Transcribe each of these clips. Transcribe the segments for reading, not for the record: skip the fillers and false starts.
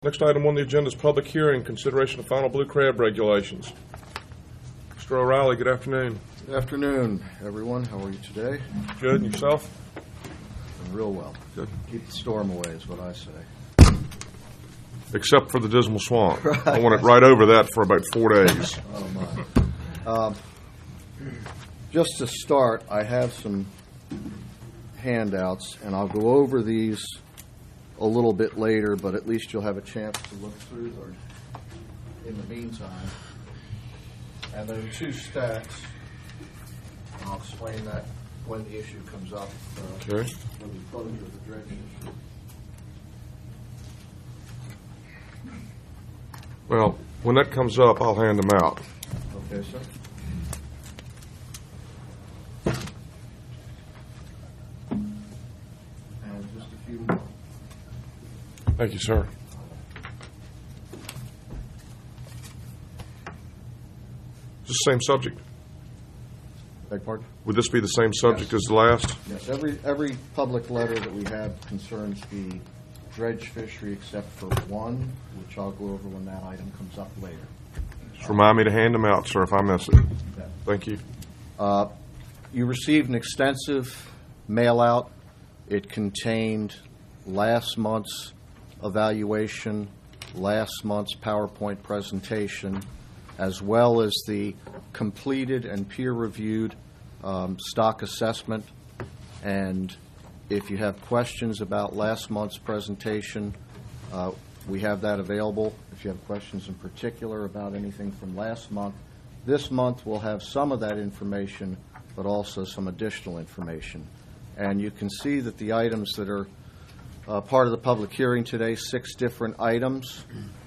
Next item on the agenda is public hearing, consideration of final blue crab regulations. Mr. O'Reilly, good afternoon. Good afternoon, everyone. How are you today? Good, and yourself? I'm real well. Good. Keep the storm away is what I say. Except for the Dismal Swamp. I want it right over that for about 4 days. Oh, my. Just to start, I have some handouts, and I'll go over these a little bit later, but at least you'll have a chance to look through them in the meantime. And then 2 stacks, and I'll explain that when the issue comes up, Okay. when we close with the dredge issue. Well, when that comes up, I'll hand them out. Okay, sir. And just a few more. Thank you, sir. Is this the same subject? Beg pardon? Would this be the same subject as the last? Yes, every public letter that we have concerns the dredge fishery except for one, which I'll go over when that item comes up later. Just remind me to hand them out, sir, if I miss it. Okay. Thank you. You received an extensive mail-out. It contained last month's evaluation, last month's PowerPoint presentation, as well as the completed and peer-reviewed stock assessment. And if you have questions about last month's presentation, we have that available. If you have questions in particular about anything from last month, this month we'll have some of that information, but also some additional information. And you can see that the items that are part of the public hearing today, 6 different items.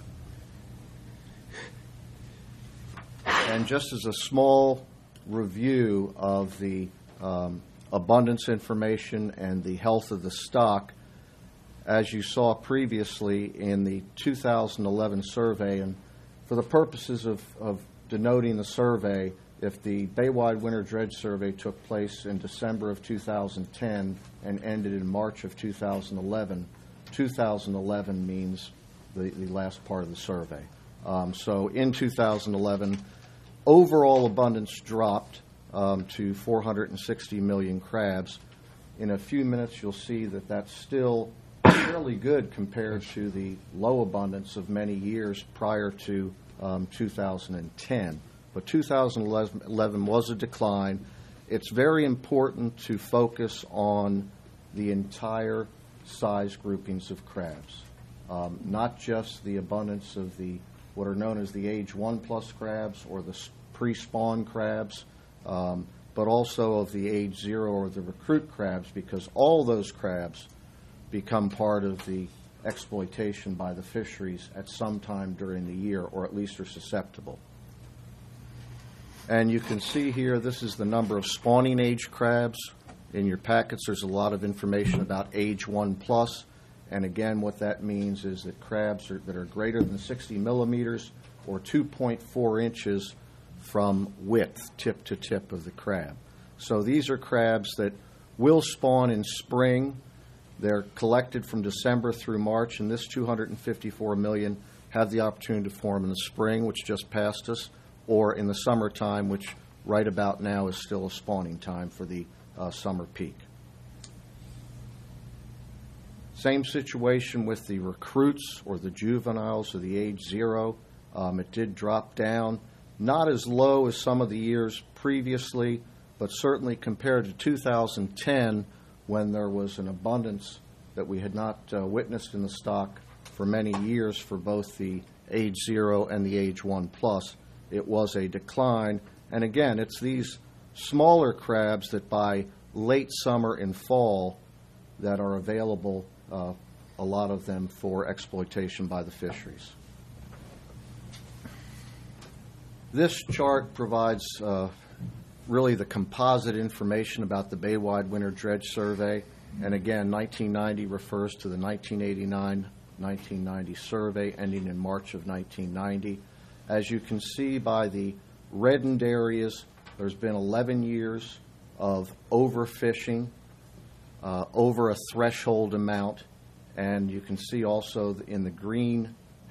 And just as a small review of the abundance information and the health of the stock, as you saw previously in the 2011 survey, and for the purposes of denoting the survey, if the Baywide Winter Dredge Survey took place in December of 2010 and ended in March of 2011, 2011 means the last part of the survey. So in 2011, overall abundance dropped to 460 million crabs. In a few minutes, you'll see that that's still fairly good compared to the low abundance of many years prior to 2010. But 2011 was a decline. It's very important to focus on the entire size groupings of crabs, not just the abundance of the what are known as the age 1+ crabs or the pre-spawn crabs, but also of the age 0 or the recruit crabs, because all those crabs become part of the exploitation by the fisheries at some time during the year, or at least are susceptible. And you can see here, this is the number of spawning age crabs. In your packets, there's a lot of information about age 1+. And again, what that means is that crabs that are greater than 60 millimeters or 2.4 inches from width, tip to tip of the crab. So these are crabs that will spawn in spring. They're collected from December through March, and this 254 million have the opportunity to form in the spring, which just passed us, or in the summertime, which right about now is still a spawning time for the summer peak. Same situation with the recruits or the juveniles or the age 0. It did drop down, not as low as some of the years previously, but certainly compared to 2010, when there was an abundance that we had not witnessed in the stock for many years for both the age 0 and the age 1+. It was a decline. And again, it's these smaller crabs that by late summer and fall that are available, a lot of them for exploitation by the fisheries. This chart provides really the composite information about the Baywide Winter Dredge Survey. And again, 1990 refers to the 1989-1990 survey ending in March of 1990. As you can see by the reddened areas, there's been 11 years of overfishing, over a threshold amount, And you can see also in the green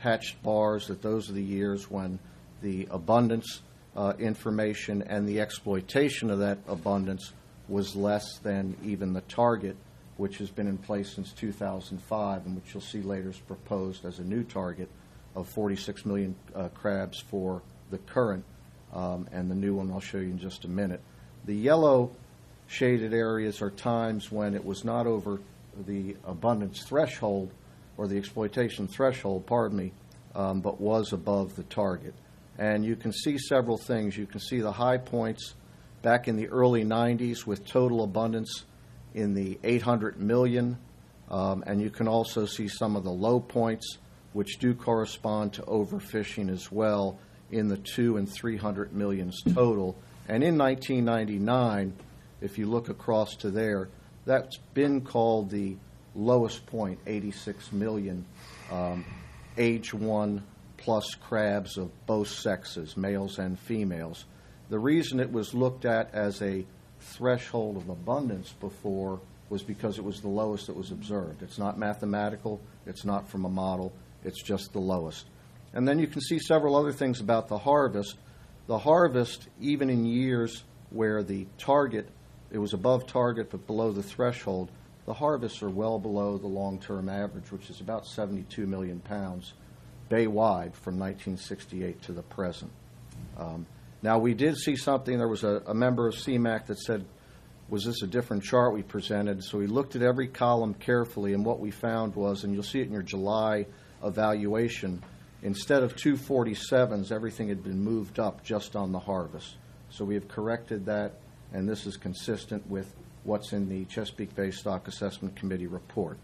hatched bars, that those are the years when the abundance information and the exploitation of that abundance was less than even the target, which has been in place since 2005, and which you'll see later is proposed as a new target of 46 million crabs for the current, and the new one I'll show you in just a minute. The yellow shaded areas are times when it was not over the abundance threshold, or the exploitation threshold, pardon me, but was above the target. And you can see several things. You can see the high points back in the early 90s with total abundance in the 800 million, and you can also see some of the low points, which do correspond to overfishing as well, in the 200 and 300 millions total. And in 1999, if you look across to there, that's been called the lowest point, 86 million age 1 plus crabs of both sexes, males and females. The reason it was looked at as a threshold of abundance before was because it was the lowest that was observed. It's not mathematical, it's not from a model, it's just the lowest. And then you can see several other things about the harvest. The harvest, even in years where the target, it was above target but below the threshold, the harvests are well below the long-term average, which is about 72 million pounds bay-wide from 1968 to the present. Now, we did see something. There was a member of CMAQ that said, was this a different chart we presented? So we looked at every column carefully, and what we found was, and you'll see it in your July evaluation, instead of 247s, everything had been moved up just on the harvest. So we have corrected that, and this is consistent with what's in the Chesapeake Bay Stock Assessment Committee report.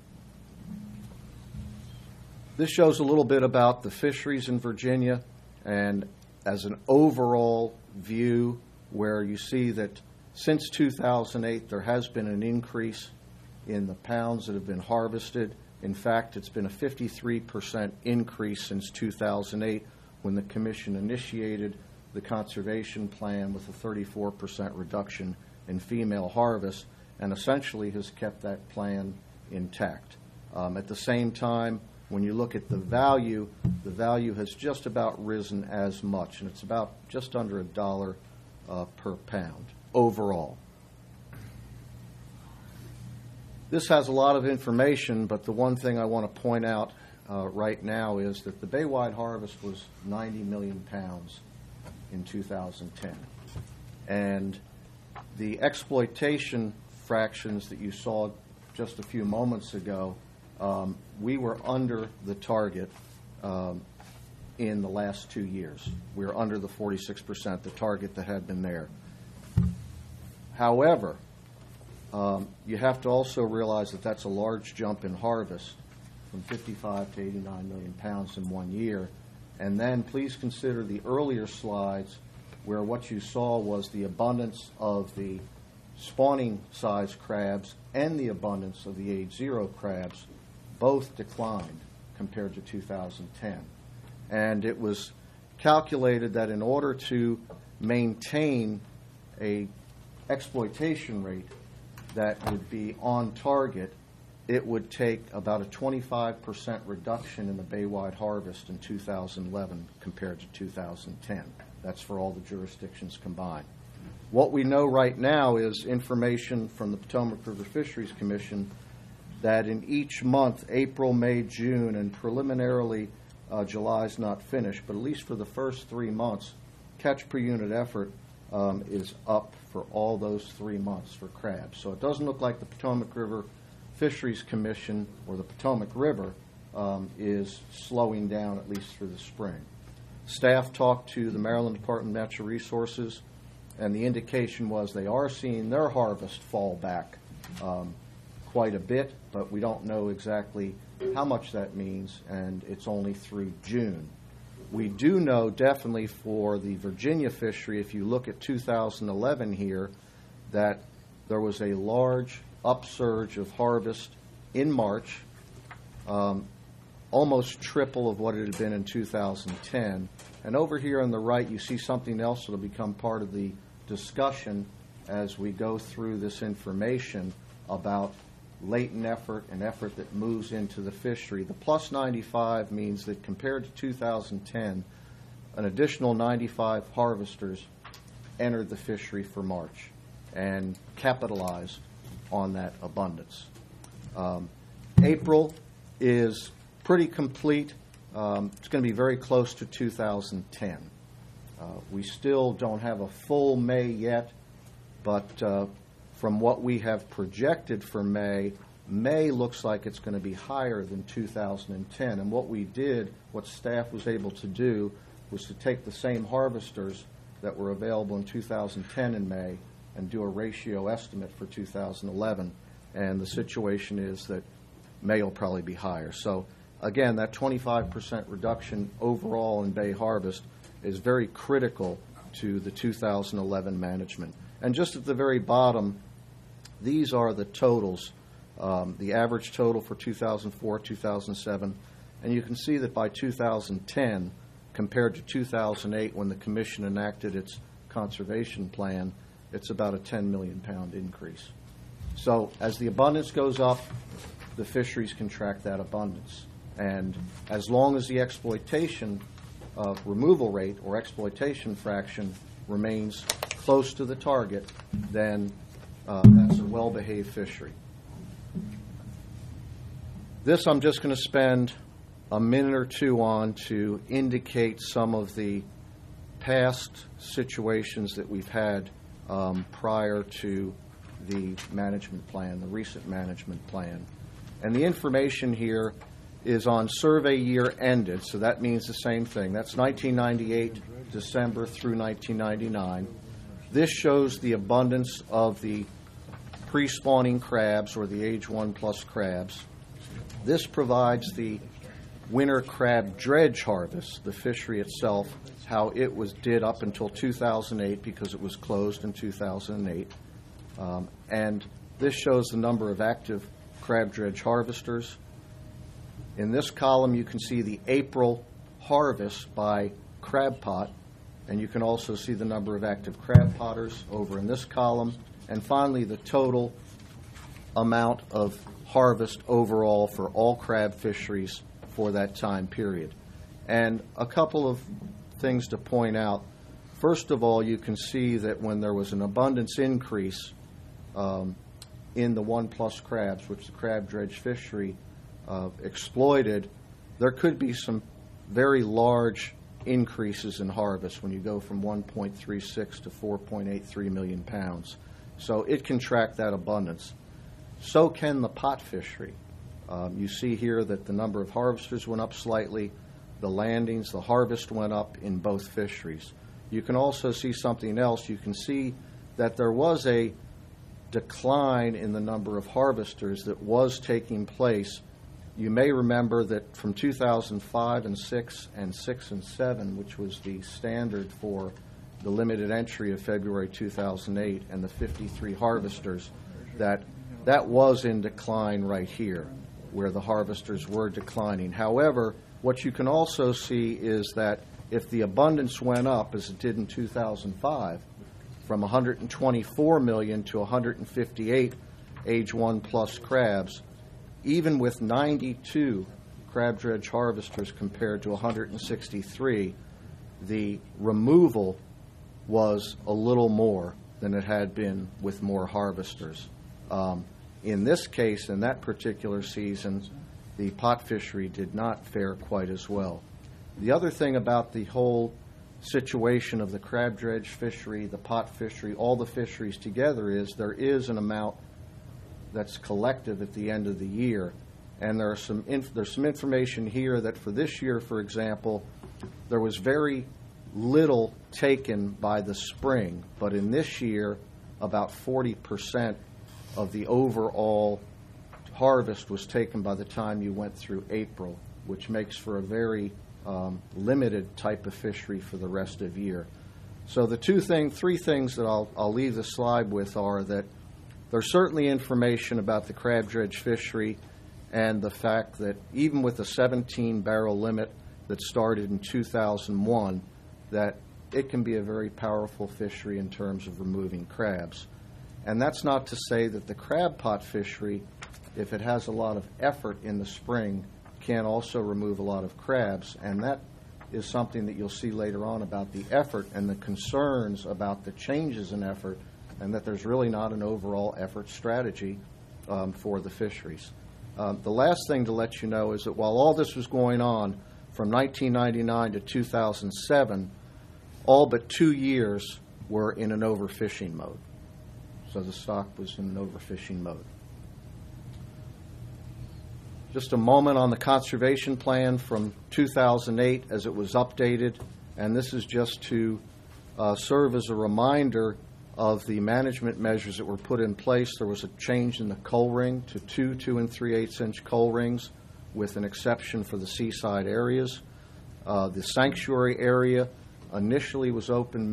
This shows a little bit about the fisheries in Virginia, and as an overall view, where you see that since 2008 there has been an increase in the pounds that have been harvested. In fact, it's been a 53% increase since 2008, when the Commission initiated the conservation plan with a 34% reduction in female harvest, and essentially has kept that plan intact. At the same time, when you look at the value has just about risen as much, and it's about just under $1 per pound overall. This has a lot of information, but the one thing I want to point out right now is that the bay-wide harvest was 90 million pounds in 2010. And the exploitation fractions that you saw just a few moments ago, we were under the target in the last 2 years. We were under the 46%, the target that had been there. However, you have to also realize that that's a large jump in harvest from 55 to 89 million pounds in 1 year. And then please consider the earlier slides where what you saw was the abundance of the spawning size crabs and the abundance of the age 0 crabs both declined compared to 2010. And it was calculated that in order to maintain a exploitation rate that would be on target, it would take about a 25% reduction in the bay-wide harvest in 2011 compared to 2010. That's for all the jurisdictions combined. What we know right now is information from the Potomac River Fisheries Commission that in each month, April, May, June, and preliminarily July's not finished, but at least for the first 3 months, catch per unit effort is up for all those 3 months for crabs. So it doesn't look like the Potomac River Fisheries Commission or the Potomac River is slowing down, at least through the spring. Staff talked to the Maryland Department of Natural Resources, and the indication was they are seeing their harvest fall back quite a bit, but we don't know exactly how much that means, and it's only through June. We do know definitely for the Virginia fishery, if you look at 2011 here, that there was a large upsurge of harvest in March, almost triple of what it had been in 2010. And over here on the right, you see something else that will become part of the discussion as we go through this information about latent effort, and effort that moves into the fishery. The plus 95 means that compared to 2010, an additional 95 harvesters entered the fishery for March and capitalized on that abundance. April is pretty complete. It's going to be very close to 2010. We still don't have a full May yet, but from what we have projected for May, May looks like it's going to be higher than 2010. And what staff was able to do, was to take the same harvesters that were available in 2010 in May and do a ratio estimate for 2011. And the situation is that May will probably be higher. So again, that 25% reduction overall in bay harvest is very critical to the 2011 management. And just at the very bottom, these are the totals, the average total for 2004, 2007, and you can see that by 2010, compared to 2008 when the Commission enacted its conservation plan, it's about a 10 million pound increase. So as the abundance goes up, the fisheries can track that abundance. And as long as the exploitation removal rate or exploitation fraction remains close to the target, then that's a well-behaved fishery. This I'm just going to spend a minute or two on to indicate some of the past situations that we've had prior to the management plan, the recent management plan. And the information here is on survey year ended, so that means the same thing. That's 1998 December through 1999. This shows the abundance of the pre-spawning crabs, or the age 1+ crabs. This provides the winter crab dredge harvest, the fishery itself, how it did up until 2008 because it was closed in 2008. And this shows the number of active crab dredge harvesters. In this column, you can see the April harvest by crab pot, and you can also see the number of active crab potters over in this column. And finally, the total amount of harvest overall for all crab fisheries for that time period. And a couple of things to point out. First of all, you can see that when there was an abundance increase in the 1+ crabs, which the crab dredge fishery exploited, there could be some very large increases in harvest when you go from 1.36 to 4.83 million pounds. So it can track that abundance. So can the pot fishery. You see here that the number of harvesters went up slightly. The landings, the harvest went up in both fisheries. You can also see something else. You can see that there was a decline in the number of harvesters that was taking place. You may remember that from 2005 and 6 and 6 and 7, which was the standard for the limited entry of February 2008 and the 53 harvesters, that was in decline right here, where the harvesters were declining. However, what you can also see is that if the abundance went up, as it did in 2005, from 124 million to 158 age 1+ crabs, even with 92 crab dredge harvesters compared to 163, the removal was a little more than it had been with more harvesters. In this case, in that particular season, the pot fishery did not fare quite as well. The other thing about the whole situation of the crab dredge fishery, the pot fishery, all the fisheries together is there is an amount that's collective at the end of the year. And there's some information here that for this year, for example, there was very little taken by the spring, but in this year, about 40% of the overall harvest was taken by the time you went through April, which makes for a very limited type of fishery for the rest of the year. So the three things that I'll leave the slide with are that there's certainly information about the crab dredge fishery and the fact that even with the 17-barrel limit that started in 2001, that it can be a very powerful fishery in terms of removing crabs. And that's not to say that the crab pot fishery if it has a lot of effort in the spring, can also remove a lot of crabs. And that is something that you'll see later on about the effort and the concerns about the changes in effort, and that there's really not an overall effort strategy for the fisheries. The last thing to let you know is that while all this was going on from 1999 to 2007, all but 2 years were in an overfishing mode. So the stock was in an overfishing mode. Just a moment on the conservation plan from 2008 as it was updated, and this is just to serve as a reminder of the management measures that were put in place. There was a change in the coal ring to 2 2�3/8" coal rings, with an exception for the seaside areas. The sanctuary area initially was open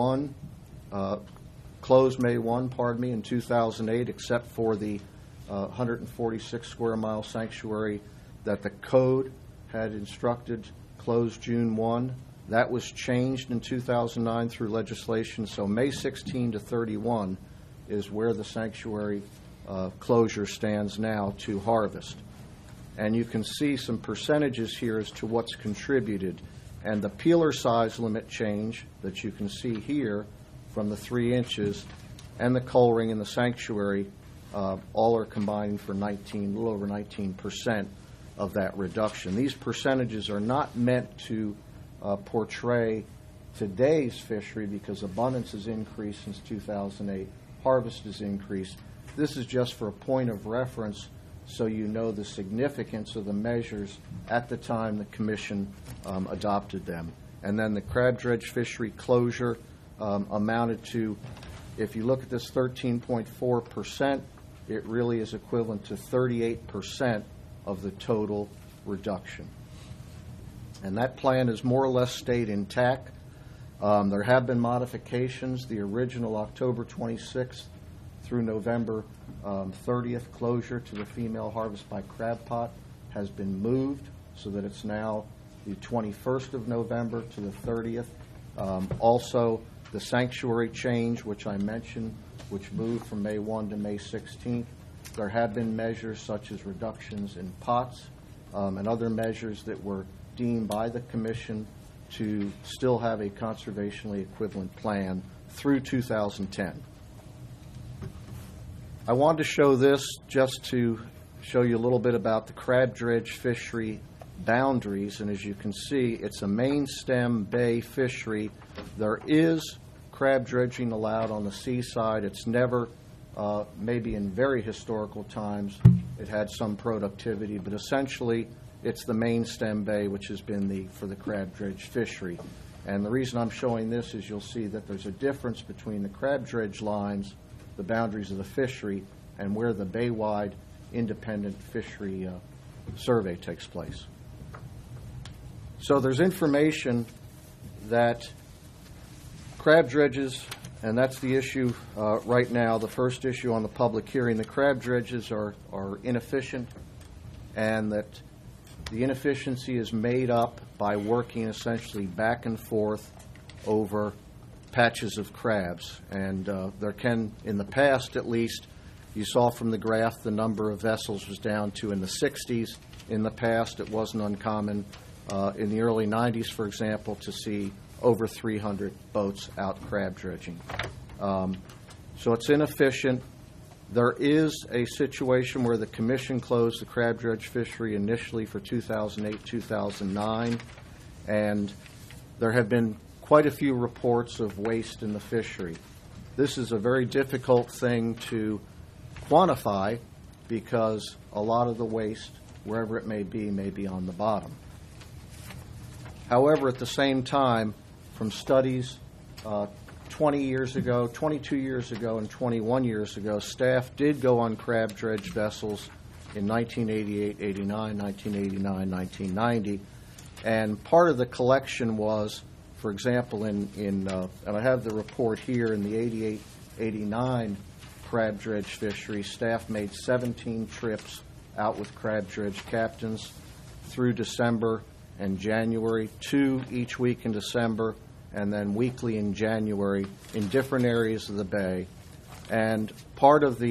closed May 1, in 2008, except for the 146 square mile sanctuary that the code had instructed closed June 1. That was changed in 2009 through legislation, so May 16 to 31 is where the sanctuary closure stands now to harvest. And you can see some percentages here as to what's contributed. And the peeler size limit change that you can see here from the 3 inches and the coal ring in the sanctuary all are combining for a little over 19% of that reduction. These percentages are not meant to portray today's fishery, because abundance has increased since 2008, harvest has increased. This is just for a point of reference so you know the significance of the measures at the time the Commission adopted them. And then the crab dredge fishery closure amounted to, if you look at this 13.4%, it really is equivalent to 38% of the total reduction. And that plan has more or less stayed intact. There have been modifications. The original October 26th through November 30th closure to the female harvest by crab pot has been moved so that it's now the 21st of November to the 30th. Also, the sanctuary change, which I mentioned, which moved from May 1 to May 16th. There have been measures such as reductions in pots and other measures that were deemed by the Commission to still have a conservationally equivalent plan through 2010. I wanted to show this just to show you a little bit about the crab dredge fishery boundaries, and as you can see, it's a main stem bay fishery. There is crab dredging allowed on the seaside. It's never, maybe in very historical times, it had some productivity, but essentially it's the main stem bay, which has been for the crab dredge fishery. And the reason I'm showing this is you'll see that there's a difference between the crab dredge lines, the boundaries of the fishery, and where the bay-wide independent fishery survey takes place. So there's information that crab dredges, and that's the issue right now, the first issue on the public hearing, the crab dredges are inefficient, and that the inefficiency is made up by working essentially back and forth over patches of crabs. And there can, in the past at least, you saw from the graph the number of vessels was down to in the 60s. In the past, it wasn't uncommon in the early 90s, for example, to see over 300 boats out crab dredging. So it's inefficient. There is a situation where the Commission closed the crab dredge fishery initially for 2008-2009, and there have been quite a few reports of waste in the fishery. This is a very difficult thing to quantify because a lot of the waste, wherever it may be on the bottom. However, at the same time, from studies 22 years ago, and 21 years ago, staff did go on crab dredge vessels in 1988, 89, 1989, 1990, and part of the collection was, for example, and I have the report here, in the 88, 89 crab dredge fishery, staff made 17 trips out with crab dredge captains through December and January, 2 each week in December, and then weekly in January in different areas of the bay. And part of the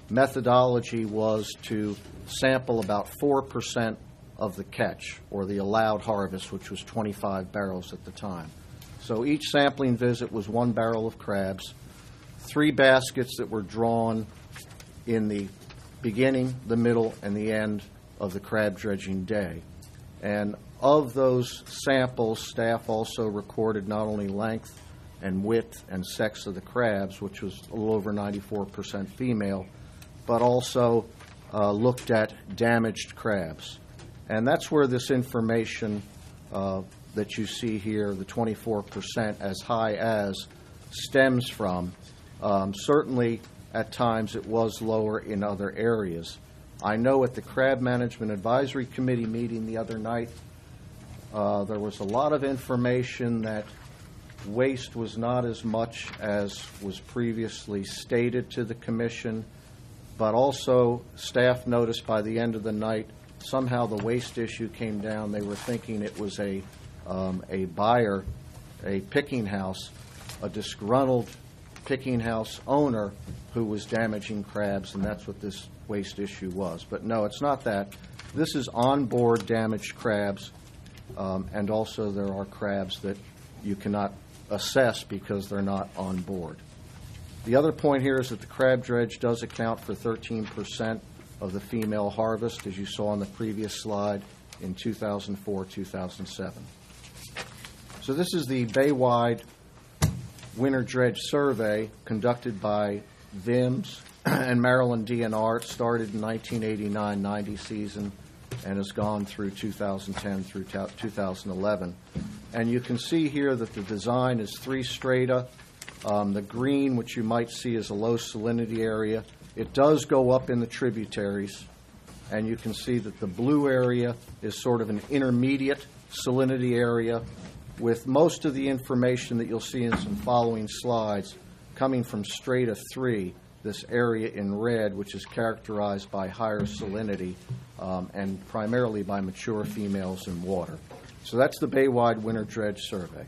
methodology was to sample about 4% of the catch, or the allowed harvest, which was 25 barrels at the time. So each sampling visit was 1 barrel of crabs, 3 baskets that were drawn in the beginning, the middle, and the end of the crab dredging day. And of those samples, staff also recorded not only length and width and sex of the crabs, which was a little over 94% female, but also looked at damaged crabs. And that's where this information that you see here, the 24% as high as, stems from. Certainly, at times, it was lower in other areas. I know at the Crab Management Advisory Committee meeting the other night, there was a lot of information that waste was not as much as was previously stated to the commission, but also staff noticed by the end of the night somehow the waste issue came down. They were thinking it was a buyer, a picking house, a disgruntled picking house owner who was damaging crabs, and that's what this waste issue was. But no, it's not that. This is onboard damaged crabs, and also there are crabs that you cannot assess because they're not on board. The other point here is that the crab dredge does account for 13% of the female harvest, as you saw on the previous slide, in 2004-2007. So this is the Baywide Winter Dredge Survey conducted by VIMS and Maryland DNR. It started in 1989-90 season and has gone through 2010 through 2011. And you can see here that the design is 3 strata. The green, which you might see as a low salinity area, it does go up in the tributaries. And you can see that the blue area is sort of an intermediate salinity area, with most of the information that you'll see in some following slides coming from strata 3, this area in red, which is characterized by higher salinity and primarily by mature females in water. So that's the Baywide Winter Dredge Survey.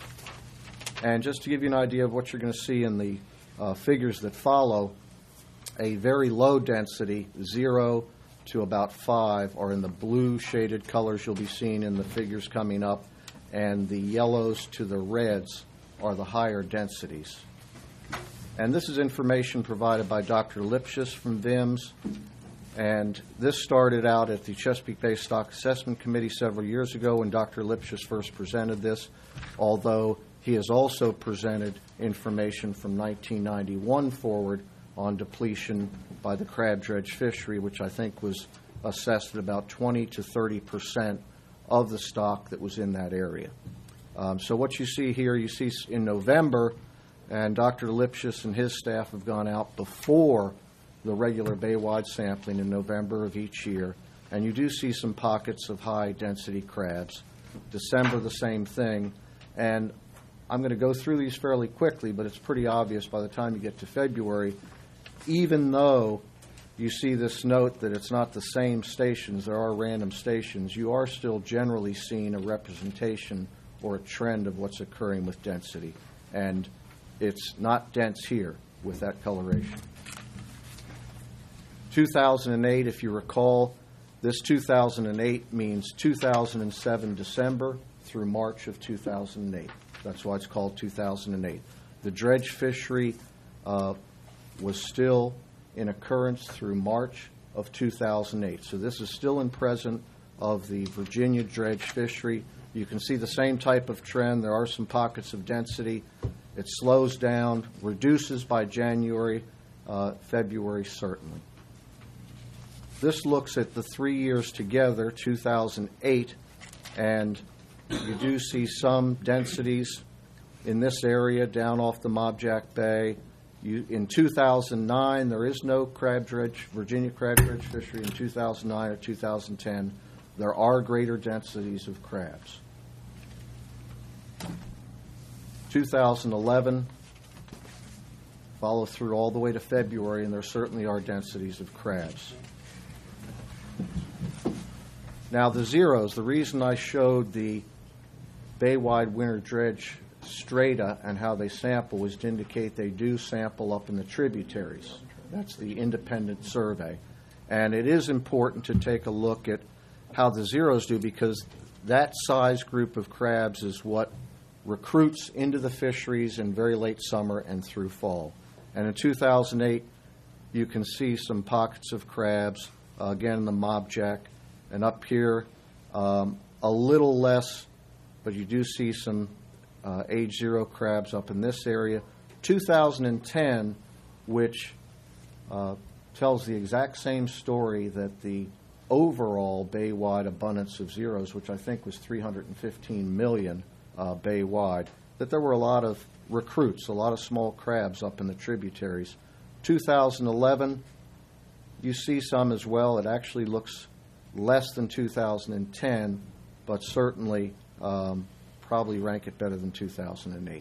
And just to give you an idea of what you're going to see in the figures that follow, a very low density, 0 to about 5, are in the blue shaded colors you'll be seeing in the figures coming up, and the yellows to the reds are the higher densities. And this is information provided by Dr. Lipschus from VIMS, and this started out at the Chesapeake Bay Stock Assessment Committee several years ago when Dr. Lipschus first presented this, although he has also presented information from 1991 forward on depletion by the crab dredge fishery, which I think was assessed at about 20 to 30% of the stock that was in that area. So what you see here, you see in November, and Dr. Lipschus and his staff have gone out before the regular Baywide sampling in November of each year, and you do see some pockets of high density crabs. December, the same thing. And I'm going to go through these fairly quickly, but it's pretty obvious by the time you get to February, even though you see this note that it's not the same stations, there are random stations, you are still generally seeing a representation or a trend of what's occurring with density. And it's not dense here with that coloration. 2008, if you recall, this 2008 means 2007 December through March of 2008. That's why it's called 2008. The dredge fishery was still in occurrence through March of 2008. So this is still in present of the Virginia dredge fishery. You can see the same type of trend. There are some pockets of density. It slows down, reduces by January, February certainly. This looks at the 3 years together, 2008, and you do see some densities in this area down off the Mobjack Bay. In 2009, there is no Virginia crab dredge fishery. In 2009 or 2010, there are greater densities of crabs. 2011, follow through all the way to February, and there certainly are densities of crabs. Now the zeros, the reason I showed the Baywide Winter Dredge strata and how they sample was to indicate they do sample up in the tributaries. That's the independent survey. And it is important to take a look at how the zeros do, because that size group of crabs is what recruits into the fisheries in very late summer and through fall. And in 2008, you can see some pockets of crabs, again, the mobjack, and up here, a little less, but you do see some age 0 crabs up in this area. 2010, which tells the exact same story, that the overall bay-wide abundance of zeros, which I think was 315 million bay-wide, that there were a lot of recruits, a lot of small crabs up in the tributaries. 2011, you see some as well. It actually looks less than 2010, but certainly probably rank it better than 2008.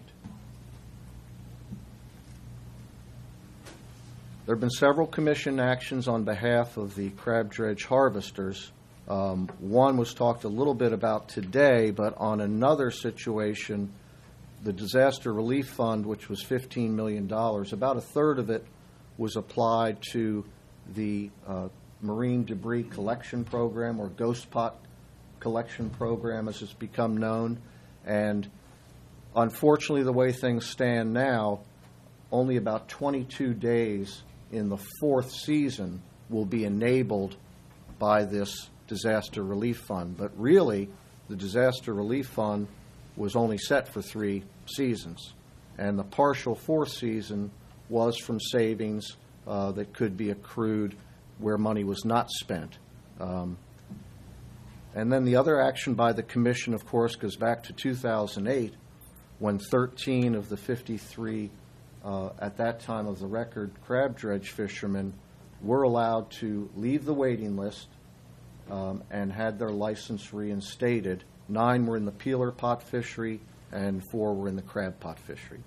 There have been several commission actions on behalf of the crab dredge harvesters. One was talked a little bit about today, but on another situation, the Disaster Relief Fund, which was $15 million, about a third of it was applied to the Marine Debris Collection Program, or Ghost Pot Collection Program as it's become known. And unfortunately, the way things stand now, only about 22 days in the fourth season will be enabled by this Disaster Relief Fund. But really, the Disaster Relief Fund was only set for 3 seasons. And the partial fourth season was from savings that could be accrued where money was not spent. And then the other action by the Commission, of course, goes back to 2008, when 13 of the 53 at that time of the record crab dredge fishermen were allowed to leave the waiting list and had their license reinstated. 9 were in the peeler pot fishery and 4 were in the crab pot fishery.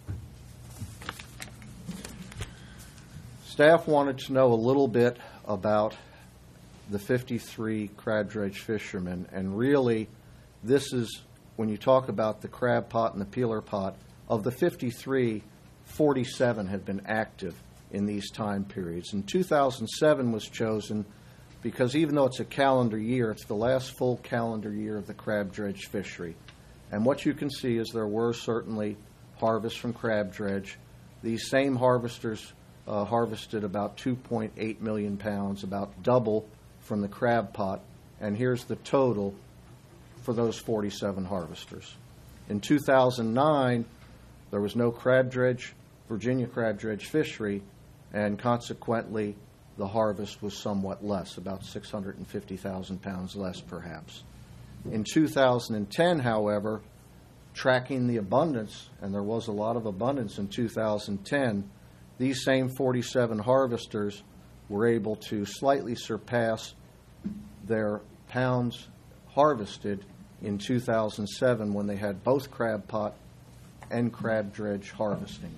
Staff wanted to know a little bit about the 53 crab dredge fishermen, and really this is, when you talk about the crab pot and the peeler pot, of the 53, 47 have been active in these time periods. And 2007 was chosen because even though it's a calendar year, it's the last full calendar year of the crab dredge fishery. And what you can see is there were certainly harvests from crab dredge. These same harvesters harvested about 2.8 million pounds, about double from the crab pot. And here's the total for those 47 harvesters. In 2009, there was no crab dredge, Virginia crab dredge fishery, and consequently the harvest was somewhat less, about 650,000 pounds less perhaps. In 2010, however, tracking the abundance, and there was a lot of abundance in 2010, these same 47 harvesters were able to slightly surpass their pounds harvested in 2007 when they had both crab pot and crab dredge harvesting.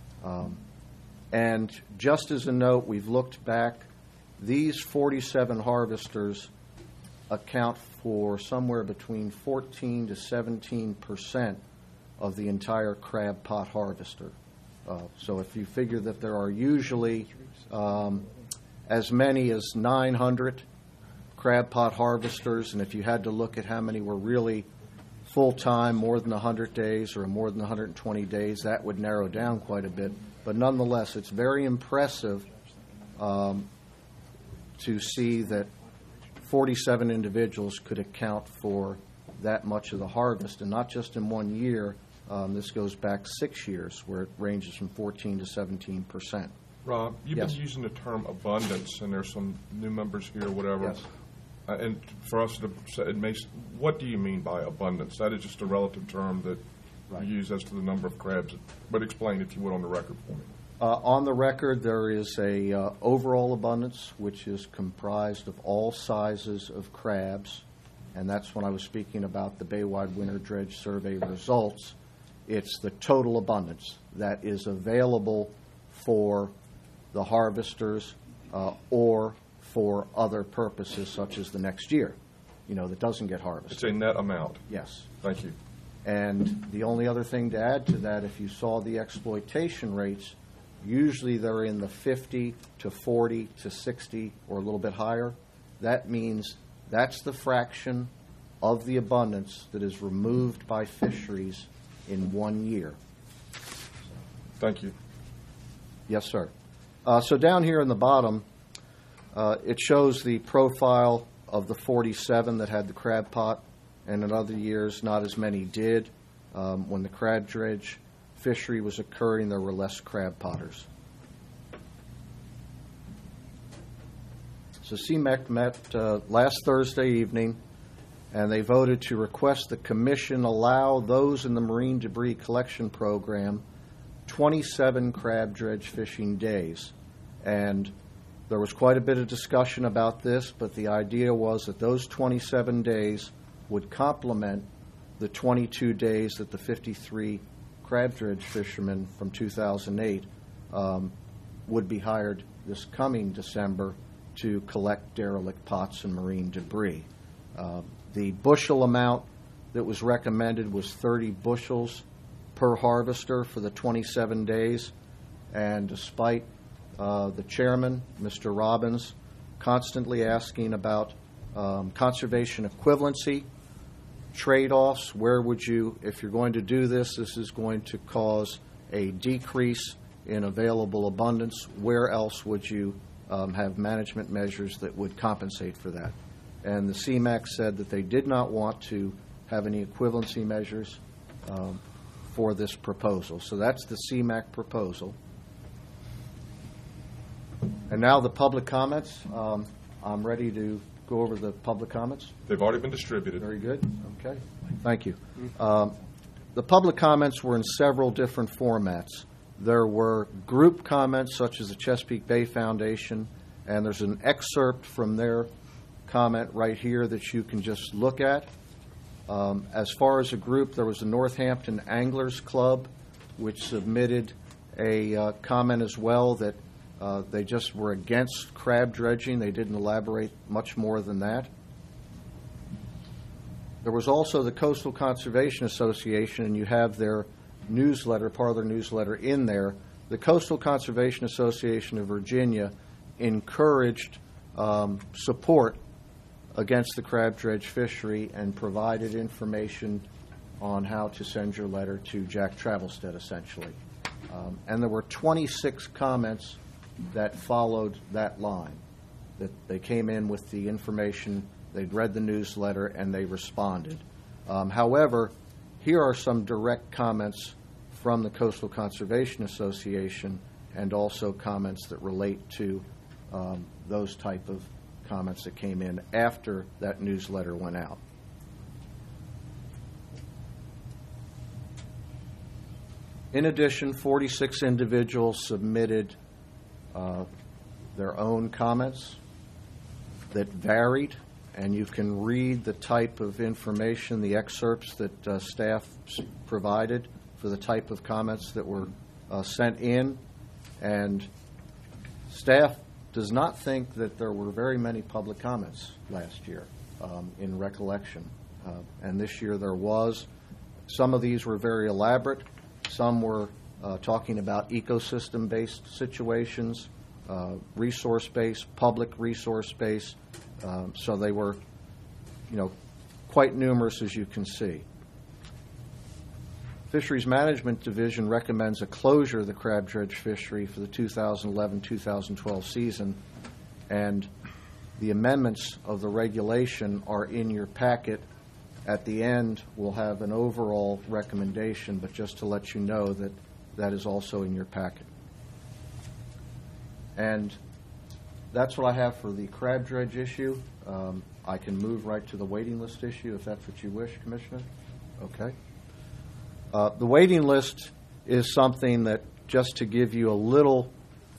And just as a note, we've looked back, these 47 harvesters account for somewhere between 14 to 17% of the entire crab pot harvester. So if you figure that there are usually as many as 900 crab pot harvesters, and if you had to look at how many were really full-time, more than 100 days or more than 120 days, that would narrow down quite a bit. But nonetheless, it's very impressive to see that 47 individuals could account for that much of the harvest, and not just in 1 year. This goes back 6 years, where it ranges from 14 to 17%. Rob, you've Yes. been using the term abundance, and there's some new members here, whatever. Yes. And for us to say, what do you mean by abundance? That is just a relative term that Right. you use as to the number of crabs. But explain, if you would, on the record for me. On the record, there is a overall abundance, which is comprised of all sizes of crabs, and that's when I was speaking about the Baywide Winter Dredge Survey results. It's the total abundance that is available for the harvesters or for other purposes, such as the next year, that doesn't get It's harvested. a net amount. Yes. Thank you. And the only other thing to add to that, if you saw the exploitation rates Usually they're in the 50 to 40 to 60 or a little bit higher. That means that's the fraction of the abundance that is removed by fisheries in 1 year. Thank you. Yes, sir. So down here in the bottom, it shows the profile of the 47 that had the crab pot, and in other years, not as many did. When the crab dredge fishery was occurring, there were less crab potters. So CMEC met last Thursday evening, and they voted to request the Commission allow those in the Marine Debris Collection Program 27 crab dredge fishing days. And there was quite a bit of discussion about this, but the idea was that those 27 days would complement the 22 days that the 53 crab dredge fishermen from 2008 would be hired this coming December to collect derelict pots and marine debris. The bushel amount that was recommended was 30 bushels per harvester for the 27 days, and despite the chairman, Mr. Robbins, constantly asking about conservation equivalency, trade-offs, where would you, if you're going to do this, this is going to cause a decrease in available abundance, where else would you have management measures that would compensate for that? And the CMAQ said that they did not want to have any equivalency measures for this proposal. So that's the CMAQ proposal. And now the public comments. I'm ready to go over the public comments. They've already been distributed. Very good. Okay. Thank you. The public comments were in several different formats. There were group comments such as the Chesapeake Bay Foundation, and there's an excerpt from their comment right here that you can just look at. As far as a group, there was the Northampton Anglers Club, which submitted a comment as well that they just were against crab dredging. They didn't elaborate much more than that. There was also the Coastal Conservation Association, and you have their newsletter, part of their newsletter in there. The Coastal Conservation Association of Virginia encouraged support against the crab dredge fishery and provided information on how to send your letter to Jack Travelstead, essentially. And there were 26 comments that followed that line, that they came in with the information, they'd read the newsletter, and they responded. However, here are some direct comments from the Coastal Conservation Association and also comments that relate to those type of comments that came in after that newsletter went out. In addition, 46 individuals submitted their own comments that varied, and you can read the type of information, the excerpts that staff provided for the type of comments that were sent in. And staff does not think that there were very many public comments last year in recollection. And this year there was. Some of these were very elaborate. Some were talking about ecosystem-based situations, resource-based, public resource-based. So they were, quite numerous, as you can see. Fisheries Management Division recommends a closure of the crab dredge fishery for the 2011-2012 season, and the amendments of the regulation are in your packet. At the end, we'll have an overall recommendation, but just to let you know that that is also in your packet. And that's what I have for the crab dredge issue. I can move right to the waiting list issue if that's what you wish, Commissioner. Okay. The waiting list is something that, just to give you a little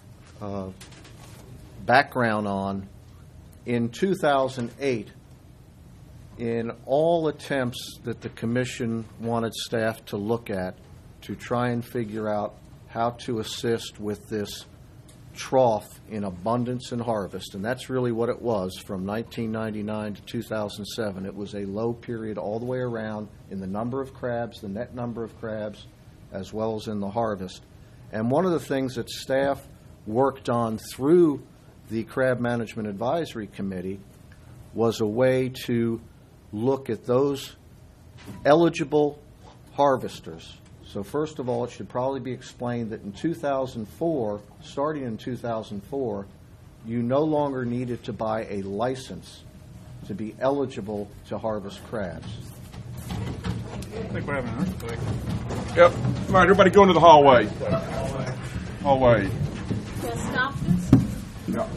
background on, in 2008, in all attempts that the Commission wanted staff to look at to try and figure out how to assist with this trough in abundance and harvest, and that's really what it was from 1999 to 2007. It was a low period all the way around in the number of crabs, the net number of crabs, as well as in the harvest. And one of the things that staff worked on through the Crab Management Advisory Committee was a way to look at those eligible harvesters. So first of all, it should probably be explained that in 2004, starting in 2004, you no longer needed to buy a license to be eligible to harvest crabs. I think we're having an earthquake. Yep. All right, everybody go into the hallway. Hallway. We'll stop this. Yeah.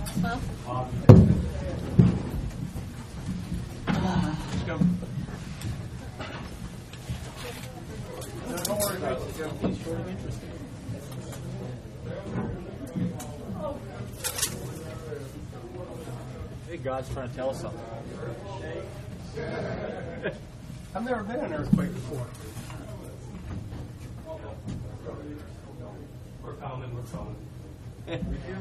Let's go. Don't worry about it. I think God's trying to tell us something. I've never been in an earthquake before. We're coming. We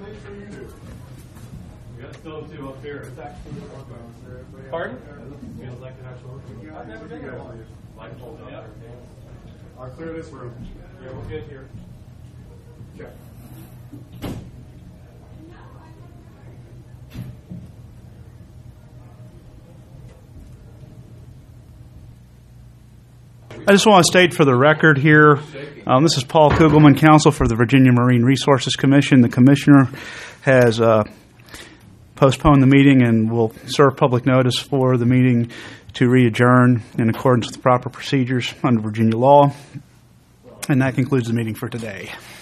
got stone two up here. It's actually Pardon? feels like an actual earthquake. I've never been in one. Light bulbs out there. I'll clear this room. Yeah, we're good here. Check. I just want to state for the record here, this is Paul Kugelman, counsel for the Virginia Marine Resources Commission. The commissioner has postponed the meeting and will serve public notice for the meeting to re-adjourn in accordance with the proper procedures under Virginia law. And that concludes the meeting for today.